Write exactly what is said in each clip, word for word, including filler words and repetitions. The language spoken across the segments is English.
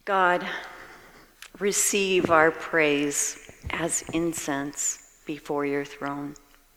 God, receive our praise as incense before your throne,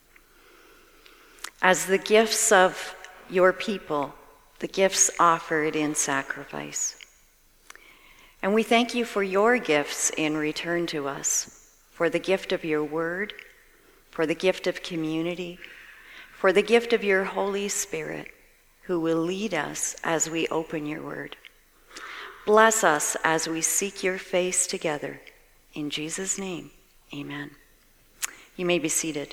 as the gifts of your people, the gifts offered in sacrifice. And we thank you for your gifts in return to us, for the gift of your word, for the gift of community, for the gift of your Holy Spirit, who will lead us as we open your word. Bless us as we seek your face together. In Jesus' name, amen. You may be seated.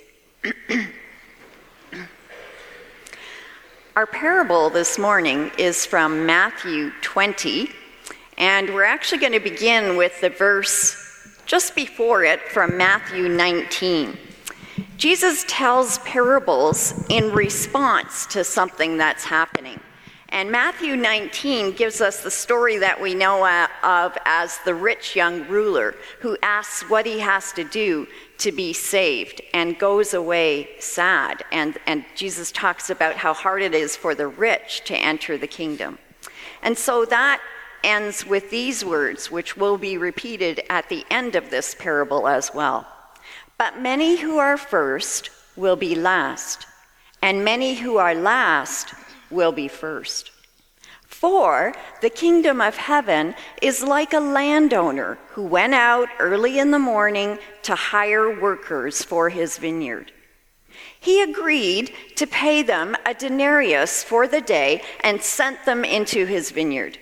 Our parable this morning is from Matthew twenty, and we're actually going to begin with the verse just before it from Matthew nineteen. Jesus tells parables in response to something that's happening. And Matthew nineteen gives us the story that we know of as the rich young ruler who asks what he has to do to be saved and goes away sad. And, and Jesus talks about how hard it is for the rich to enter the kingdom. And so that ends with these words, which will be repeated at the end of this parable as well. But many who are first will be last, and many who are last will be first. For the kingdom of heaven is like a landowner who went out early in the morning to hire workers for his vineyard. He agreed to pay them a denarius for the day and sent them into his vineyard.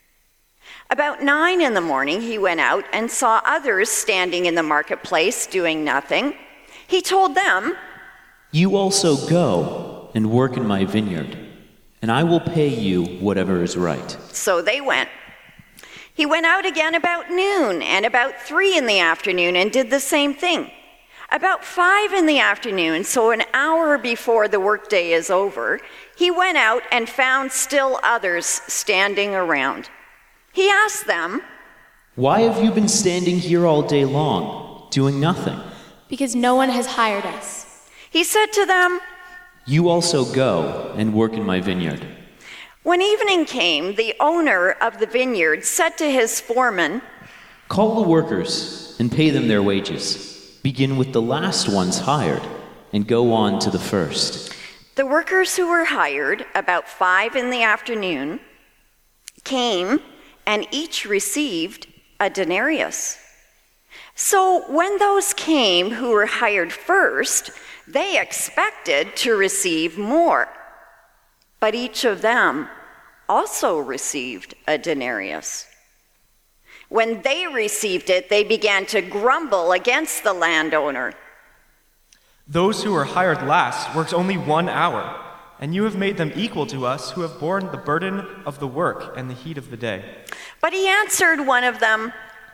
About nine in the morning, he went out and saw others standing in the marketplace doing nothing. He told them, "You also go and work in my vineyard, and I will pay you whatever is right." So they went. He went out again about noon and about three in the afternoon and did the same thing. About five in the afternoon, so an hour before the workday is over, he went out and found still others standing around. He asked them, "Why have you been standing here all day long, doing nothing?" "Because no one has hired us." He said to them, "You also go and work in my vineyard." When evening came, the owner of the vineyard said to his foreman, "Call the workers and pay them their wages. Begin with the last ones hired and go on to the first." The workers who were hired about five in the afternoon came and each received a denarius. So when those came who were hired first, they expected to receive more. But each of them also received a denarius. When they received it, they began to grumble against the landowner. "Those who were hired last worked only one hour, and you have made them equal to us who have borne the burden of the work and the heat of the day." But he answered one of them,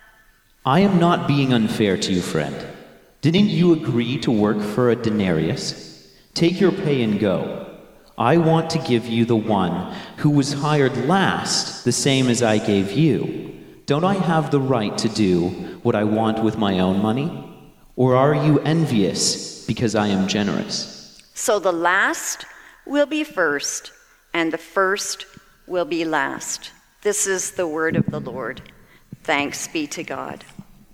"I am not being unfair to you, friend. Didn't you agree to work for a denarius? Take your pay and go. I want to give you the one who was hired last, the same as I gave you. Don't I have the right to do what I want with my own money? Or are you envious because I am generous?" So the last will be first, and the first will be last. This is the word of the Lord. Thanks be to God.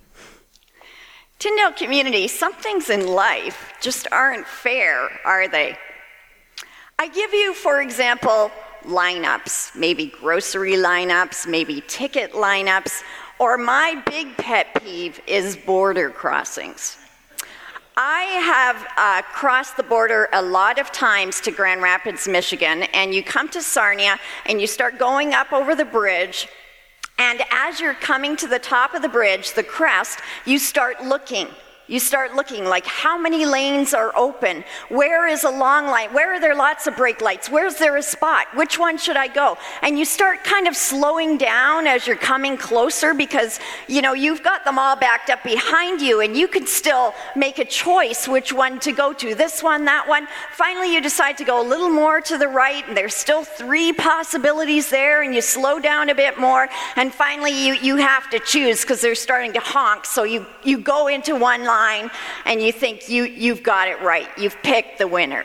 Tyndale community, some things in life just aren't fair, are they? I give you, for example, lineups, maybe grocery lineups, maybe ticket lineups, or my big pet peeve is border crossings. I have uh, crossed the border a lot of times to Grand Rapids, Michigan, and you come to Sarnia and you start going up over the bridge, and as you're coming to the top of the bridge, the crest, you start looking. You start looking like how many lanes are open? Where is a long line? Where are there lots of brake lights? Where's there a spot? Which one should I go? And you start kind of slowing down as you're coming closer because, you know, you've got them all backed up behind you and you can still make a choice which one to go to, this one, that one. Finally, you decide to go a little more to the right and there's still three possibilities there and you slow down a bit more and finally you, you have to choose because they're starting to honk. So you, you go into one line and you think you, you've got it right. You've picked the winner.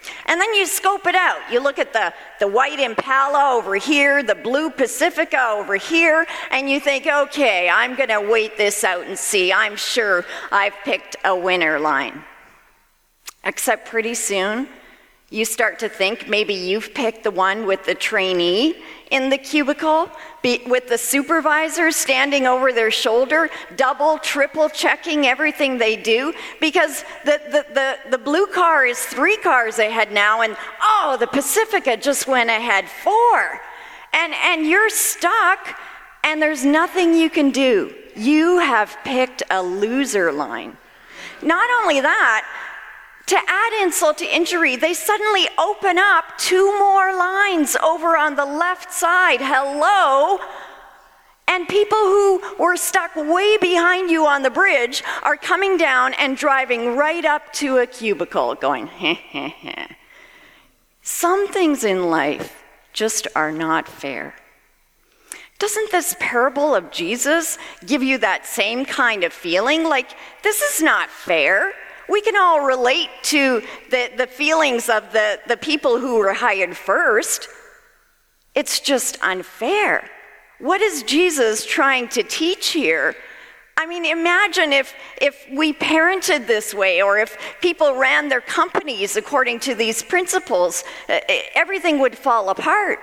And then you scope it out. You look at the, the white Impala over here, the blue Pacifica over here, and you think, okay, I'm going to wait this out and see. I'm sure I've picked a winner line. Except pretty soon, you start to think maybe you've picked the one with the trainee in the cubicle, be, with the supervisor standing over their shoulder, double, triple checking everything they do, because the, the, the, the blue car is three cars ahead now, and oh, the Pacifica just went ahead four. And, and you're stuck, and there's nothing you can do. You have picked a loser line. Not only that, to add insult to injury, they suddenly open up two more lines over on the left side. Hello? And people who were stuck way behind you on the bridge are coming down and driving right up to a cubicle going, heh, heh, heh. Some things in life just are not fair. Doesn't this parable of Jesus give you that same kind of feeling? Like, this is not fair. We can all relate to the, the feelings of the, the people who were hired first. It's just unfair. What is Jesus trying to teach here? I mean, imagine if, if we parented this way, or if people ran their companies according to these principles, everything would fall apart.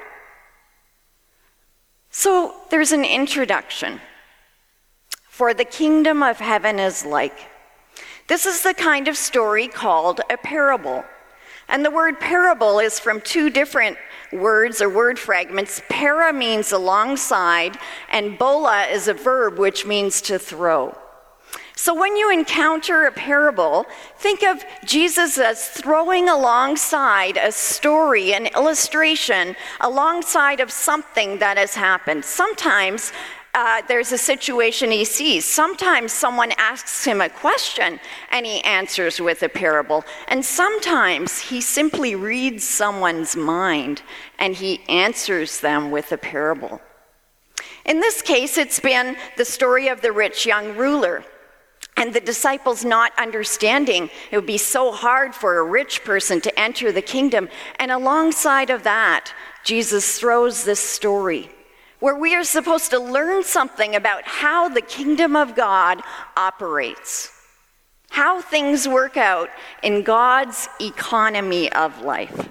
So there's an introduction. For the kingdom of heaven is like. This is the kind of story called a parable. And the word parable is from two different words or word fragments. Para means alongside, and bola is a verb which means to throw. So when you encounter a parable, think of Jesus as throwing alongside a story, an illustration, alongside of something that has happened. Sometimes Uh, there's a situation he sees. Sometimes someone asks him a question and he answers with a parable. And sometimes he simply reads someone's mind and he answers them with a parable. In this case, it's been the story of the rich young ruler and the disciples not understanding it would be so hard for a rich person to enter the kingdom. And alongside of that, Jesus throws this story where we are supposed to learn something about how the kingdom of God operates, how things work out in God's economy of life.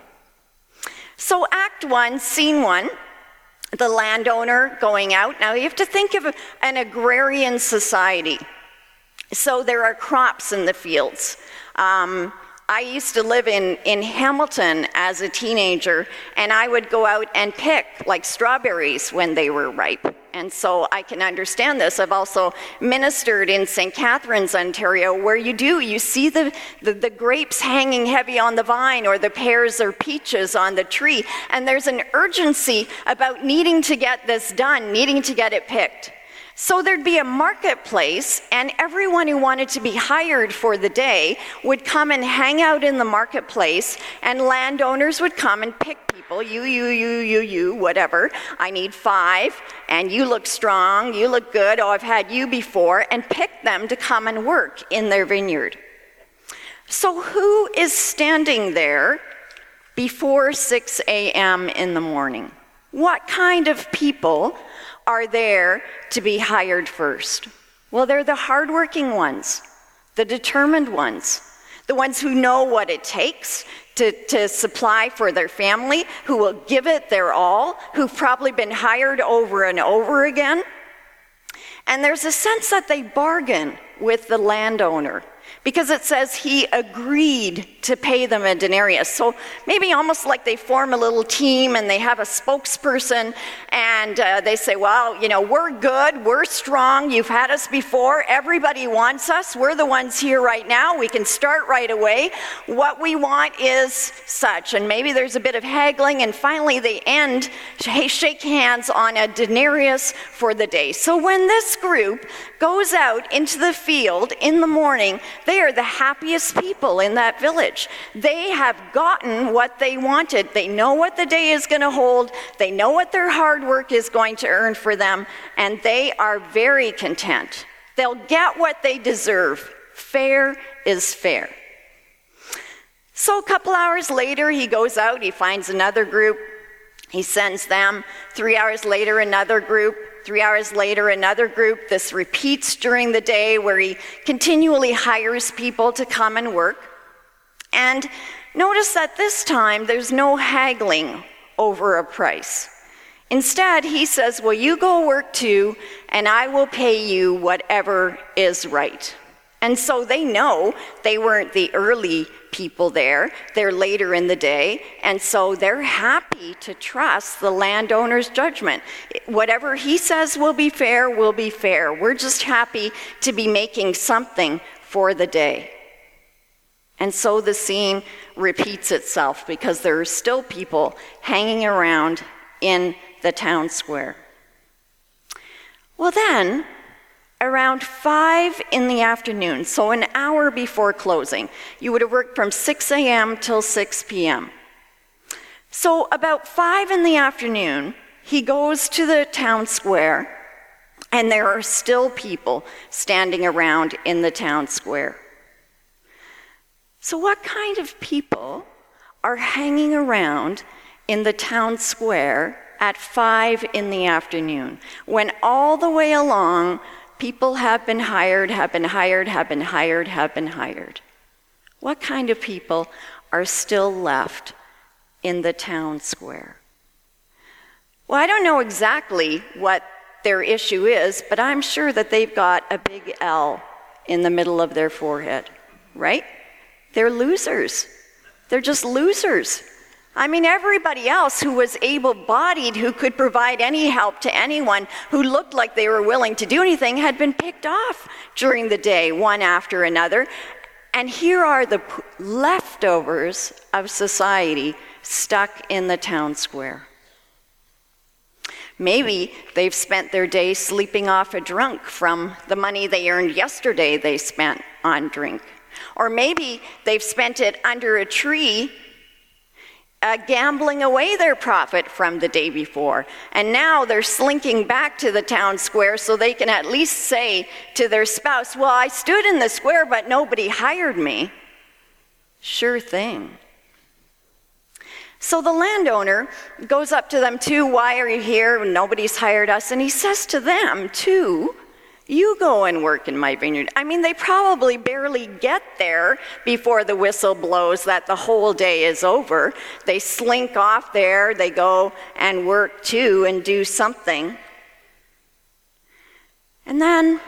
So Act One, Scene One, the landowner going out. Now you have to think of an agrarian society. So there are crops in the fields. Um, I used to live in, in Hamilton as a teenager, and I would go out and pick like strawberries when they were ripe. And so I can understand this. I've also ministered in Saint Catharines, Ontario, where you do, you see the, the, the grapes hanging heavy on the vine, or the pears or peaches on the tree, and there's an urgency about needing to get this done, needing to get it picked. So there'd be a marketplace, and everyone who wanted to be hired for the day would come and hang out in the marketplace, and landowners would come and pick people, you, you, you, you, you, whatever. I need five, and you look strong, you look good, oh, I've had you before, and pick them to come and work in their vineyard. So who is standing there before six a.m. in the morning? What kind of people are there to be hired first? Well, they're the hardworking ones, the determined ones, the ones who know what it takes to, to supply for their family, who will give it their all, who've probably been hired over and over again. And there's a sense that they bargain with the landowner, because it says he agreed to pay them a denarius. So maybe almost like they form a little team and they have a spokesperson, and uh, they say, well, you know, we're good, we're strong, you've had us before, everybody wants us, we're the ones here right now, we can start right away. What we want is such. And maybe there's a bit of haggling, and finally they end, hey, shake hands on a denarius for the day. So when this group goes out into the field in the morning, they are the happiest people in that village. They have gotten what they wanted. They know what the day is going to hold. They know what their hard work is going to earn for them, and they are very content. They'll get what they deserve. Fair is fair. So a couple hours later, he goes out, he finds another group, he sends them. Three hours later, another group. Three hours later, another group. This repeats during the day where he continually hires people to come and work. And notice that this time, there's no haggling over a price. Instead, he says, well, you go work too, and I will pay you whatever is right. And so they know they weren't the early people there, they're later in the day, and so they're happy to trust the landowner's judgment. Whatever he says will be fair, will be fair. We're just happy to be making something for the day. And so the scene repeats itself because there are still people hanging around in the town square. Well then, around five in the afternoon, so an hour before closing, you would have worked from six a.m. till six p.m. So about five in the afternoon, he goes to the town square, and there are still people standing around in the town square. So what kind of people are hanging around in the town square at five in the afternoon, when all the way along, people have been hired, have been hired, have been hired, have been hired? What kind of people are still left in the town square? Well, I don't know exactly what their issue is, but I'm sure that they've got a big L in the middle of their forehead, right? They're losers. They're just losers. I mean, everybody else who was able-bodied, who could provide any help to anyone, who looked like they were willing to do anything, had been picked off during the day, one after another. And here are the p- leftovers of society stuck in the town square. Maybe they've spent their day sleeping off a drunk from the money they earned yesterday they spent on drink. Or maybe they've spent it under a tree Uh, gambling away their profit from the day before. And now they're slinking back to the town square so they can at least say to their spouse, well, I stood in the square, but nobody hired me. Sure thing. So the landowner goes up to them too, why are you here? Nobody's hired us. And he says to them too, you go and work in my vineyard. I mean, they probably barely get there before the whistle blows that the whole day is over. They slink off there, they go and work too and do something. And then,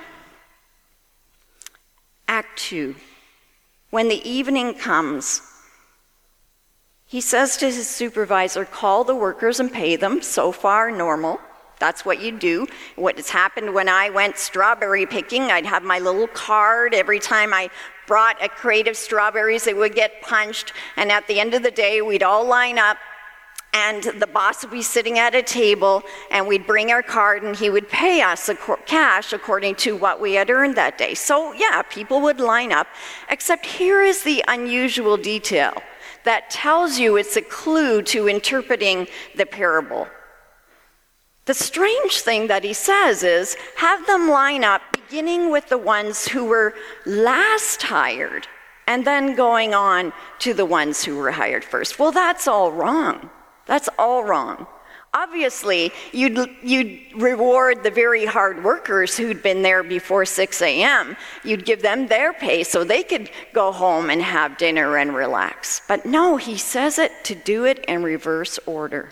Act two. When the evening comes, he says to his supervisor, call the workers and pay them. So far, normal. That's what you do. What has happened when I went strawberry picking, I'd have my little card. Every time I brought a crate of strawberries, it would get punched. And at the end of the day, we'd all line up, and the boss would be sitting at a table, and we'd bring our card, and he would pay us cash according to what we had earned that day. So yeah, people would line up, except here is the unusual detail that tells you it's a clue to interpreting the parable. The strange thing that he says is, have them line up beginning with the ones who were last hired and then going on to the ones who were hired first. Well, that's all wrong. That's all wrong. Obviously, you'd, you'd reward the very hard workers who'd been there before six a.m. You'd give them their pay so they could go home and have dinner and relax. But no, he says it to do it in reverse order.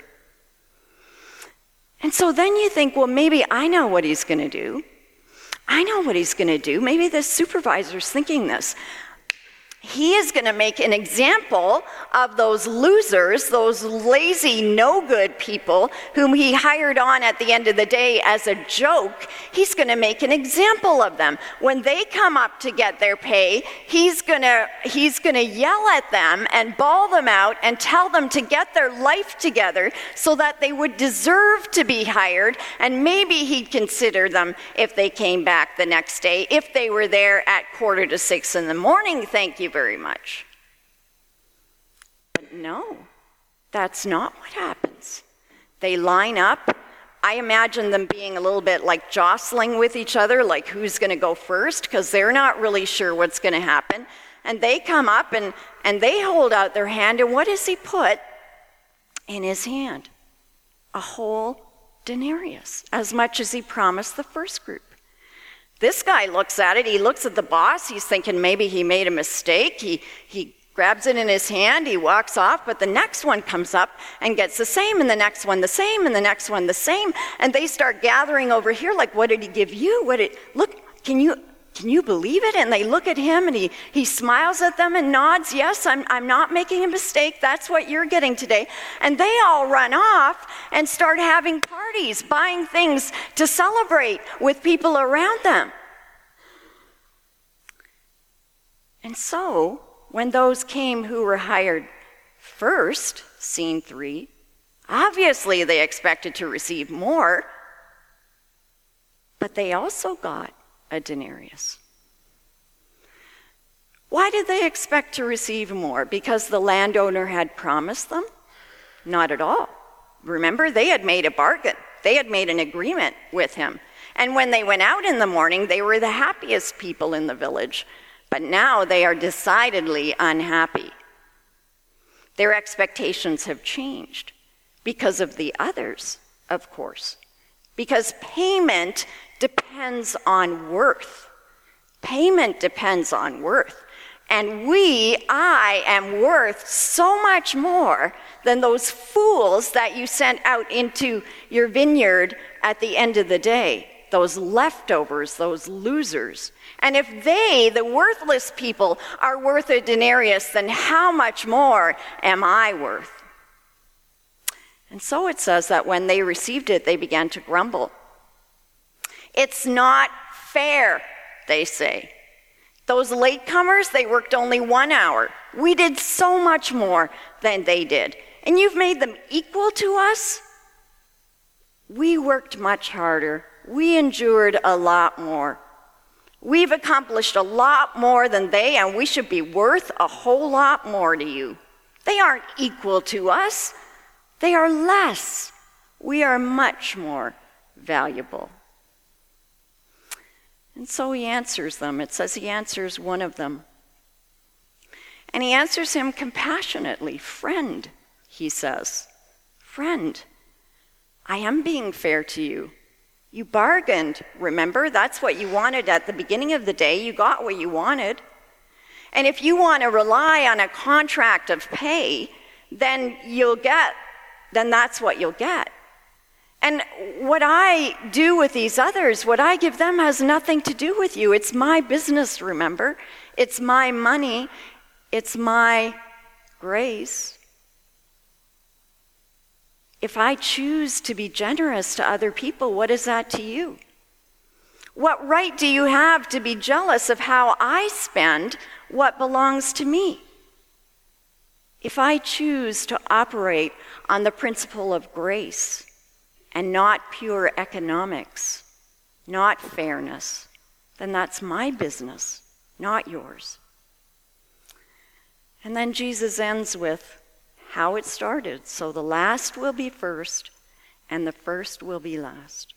And so then you think, well, maybe I know what he's going to do. I know what he's going to do. Maybe the supervisor's thinking this. He is going to make an example of those losers, those lazy, no-good people whom he hired on at the end of the day as a joke. He's going to make an example of them. When they come up to get their pay, he's going to he's going to yell at them and bawl them out and tell them to get their life together so that they would deserve to be hired, and maybe he'd consider them if they came back the next day, if they were there at quarter to six in the morning. Thank you very much. But no, that's not what happens. They line up. I imagine them being a little bit like jostling with each other, like who's going to go first, because they're not really sure what's going to happen. And they come up and, and they hold out their hand, and what does he put in his hand? A whole denarius, as much as he promised the first group. This guy looks at it, he looks at the boss, he's thinking maybe he made a mistake, he, he grabs it in his hand, he walks off, but the next one comes up and gets the same, and the next one the same, and the next one the same, and they start gathering over here like, what did he give you? What did, look, can you, can you believe it? And they look at him, and he, he smiles at them and nods, yes, I'm, I'm not making a mistake, that's what you're getting today. And they all run off and start having parties, buying things to celebrate with people around them. And so, when those came who were hired first, scene three, obviously they expected to receive more, but they also got a denarius. Why did they expect to receive more? Because the landowner had promised them? Not at all. Remember, they had made a bargain. They had made an agreement with him. And when they went out in the morning, they were the happiest people in the village. But now they are decidedly unhappy. Their expectations have changed because of the others, of course. Because payment depends on worth. Payment depends on worth. And we, I, am worth so much more than those fools that you sent out into your vineyard at the end of the day. Those leftovers, those losers. And if they, the worthless people, are worth a denarius, then how much more am I worth? And so it says that when they received it, they began to grumble. It's not fair, they say. Those latecomers, they worked only one hour. We did so much more than they did. And you've made them equal to us? We worked much harder. We endured a lot more. We've accomplished a lot more than they, and we should be worth a whole lot more to you. They aren't equal to us. They are less. We are much more valuable. And so he answers them. It says he answers one of them. And he answers him compassionately. Friend, he says. Friend, I am being fair to you. You bargained, remember? That's what you wanted at the beginning of the day. You got what you wanted. And if you want to rely on a contract of pay, then you'll get, then that's what you'll get. And what I do with these others, what I give them has nothing to do with you. It's my business, remember? It's my money. It's my grace. If I choose to be generous to other people, what is that to you? What right do you have to be jealous of how I spend what belongs to me? If I choose to operate on the principle of grace and not pure economics, not fairness, then that's my business, not yours. And then Jesus ends with how it started. So the last will be first, and the first will be last.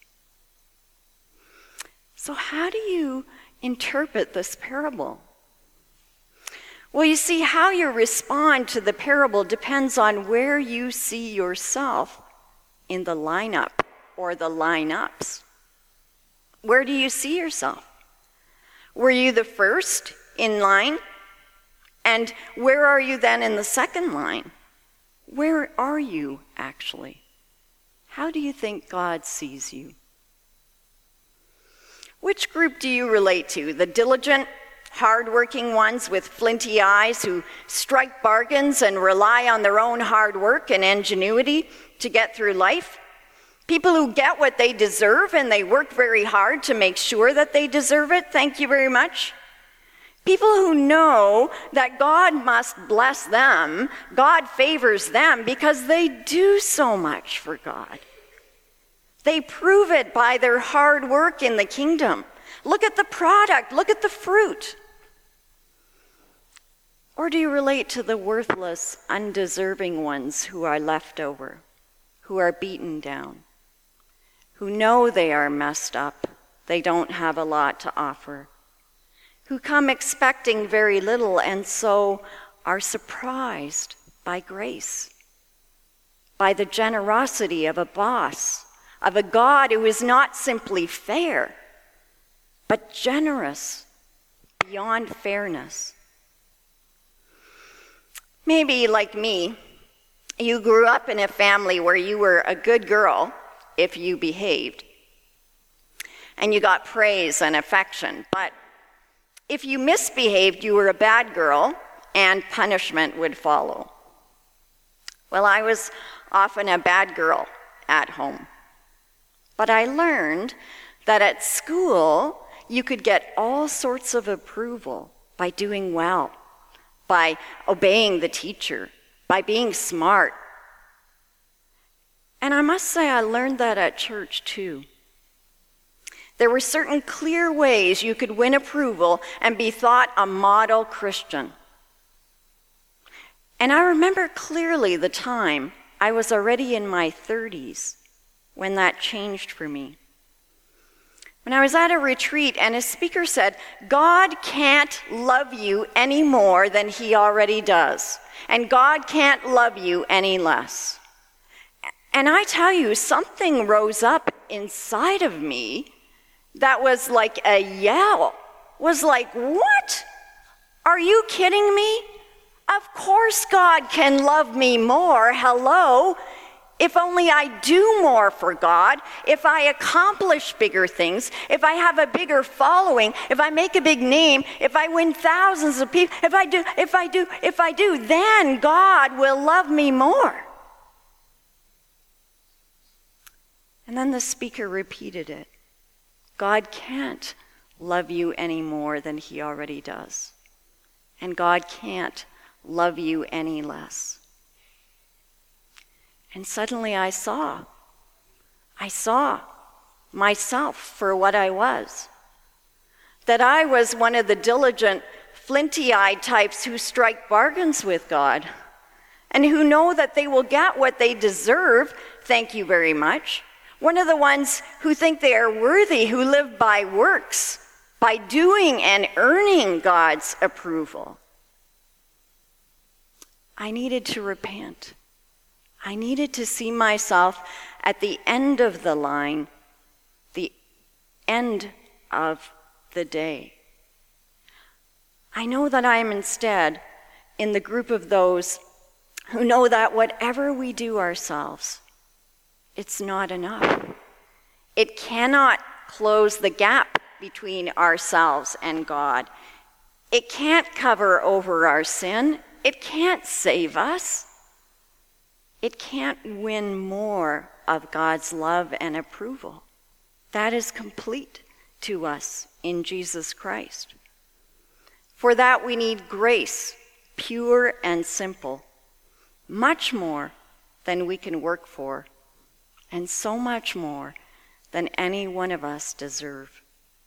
So how do you interpret this parable? Well, you see, how you respond to the parable depends on where you see yourself in the lineup or the lineups. Where do you see yourself? Were you the first in line? And where are you then in the second line? Where are you actually? How do you think God sees you? Which group do you relate to? The diligent, hard-working ones with flinty eyes who strike bargains and rely on their own hard work and ingenuity to get through life? People who get what they deserve and they work very hard to make sure that they deserve it? Thank you very much. People who know that God must bless them, God favors them because they do so much for God. They prove it by their hard work in the kingdom. Look at the product, look at the fruit. Or do you relate to the worthless, undeserving ones who are left over, who are beaten down, who know they are messed up, they don't have a lot to offer, who come expecting very little and so are surprised by grace, by the generosity of a boss, of a God who is not simply fair, but generous beyond fairness. Maybe, like me, you grew up in a family where you were a good girl if you behaved, and you got praise and affection. But if you misbehaved, you were a bad girl, and punishment would follow. Well, I was often a bad girl at home. But I learned that at school, you could get all sorts of approval by doing well, by obeying the teacher, by being smart. And I must say, I learned that at church too. There were certain clear ways you could win approval and be thought a model Christian. And I remember clearly the time I was already in my thirties when that changed for me. When I was at a retreat and a speaker said, God can't love you any more than he already does, and God can't love you any less. And I tell you, something rose up inside of me that was like a yell, was like, what? Are you kidding me? Of course God can love me more, hello. If only I do more for God, if I accomplish bigger things, if I have a bigger following, if I make a big name, if I win thousands of people, if I do, if I do, if I do, then God will love me more. And then the speaker repeated it. God can't love you any more than he already does. And God can't love you any less. And suddenly I saw, I saw myself for what I was. That I was one of the diligent, flinty-eyed types who strike bargains with God and who know that they will get what they deserve, thank you very much. One of the ones who think they are worthy, who live by works, by doing and earning God's approval. I needed to repent. I needed to see myself at the end of the line, the end of the day. I know that I am instead in the group of those who know that whatever we do ourselves, it's not enough. It cannot close the gap between ourselves and God. It can't cover over our sin. It can't save us. It can't win more of God's love and approval. That is complete to us in Jesus Christ. For that we need grace, pure and simple, much more than we can work for, and so much more than any one of us deserve.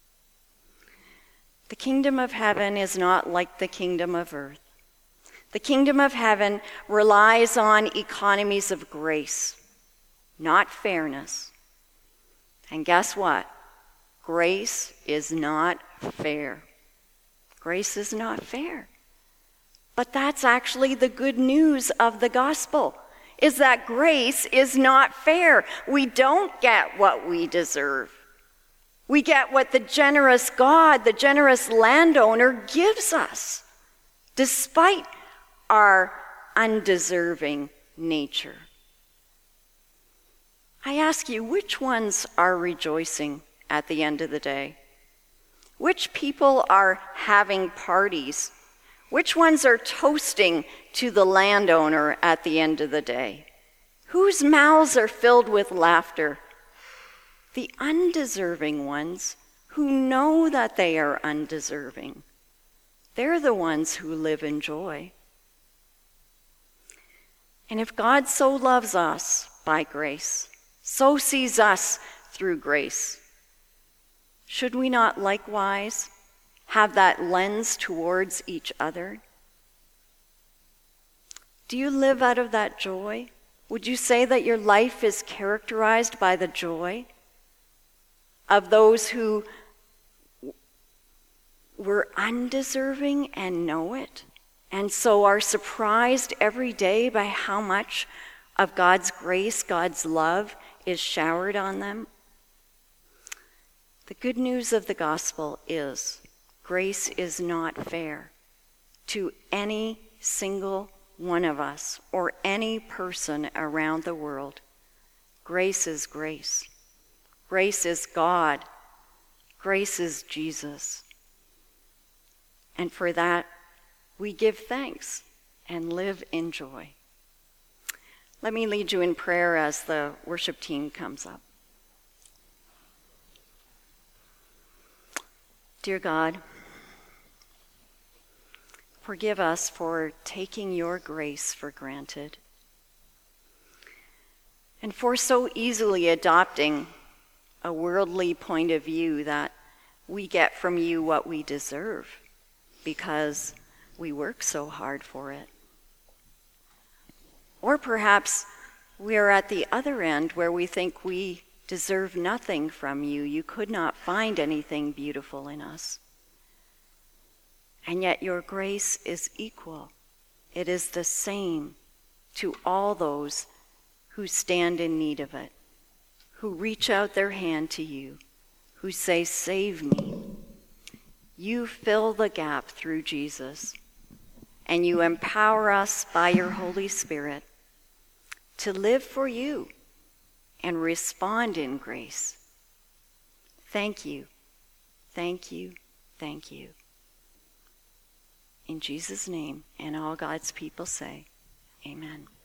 The kingdom of heaven is not like the kingdom of earth. The kingdom of heaven relies on economies of grace, not fairness. And guess what? Grace is not fair. Grace is not fair. But that's actually the good news of the gospel, is that grace is not fair. We don't get what we deserve. We get what the generous God, the generous landowner gives us, despite our undeserving nature. I ask you, which ones are rejoicing at the end of the day? Which people are having parties? Which ones are toasting to the landowner at the end of the day? Whose mouths are filled with laughter? The undeserving ones who know that they are undeserving. They're the ones who live in joy. And if God so loves us by grace, so sees us through grace, should we not likewise have that lens towards each other? Do you live out of that joy? Would you say that your life is characterized by the joy of those who we're undeserving and know it, and so are surprised every day by how much of God's grace, God's love is showered on them. The good news of the gospel is grace is not fair to any single one of us or any person around the world. Grace is grace. Grace is God. Grace is Jesus. And for that, we give thanks and live in joy. Let me lead you in prayer as the worship team comes up. Dear God, forgive us for taking your grace for granted and for so easily adopting a worldly point of view that we get from you what we deserve because we work so hard for it. Or perhaps we are at the other end where we think we deserve nothing from you. You could not find anything beautiful in us. And yet your grace is equal. It is the same to all those who stand in need of it, who reach out their hand to you, who say, "Save me." You fill the gap through Jesus, and you empower us by your Holy Spirit to live for you and respond in grace. Thank you, thank you, thank you. In Jesus' name, and all God's people say, amen.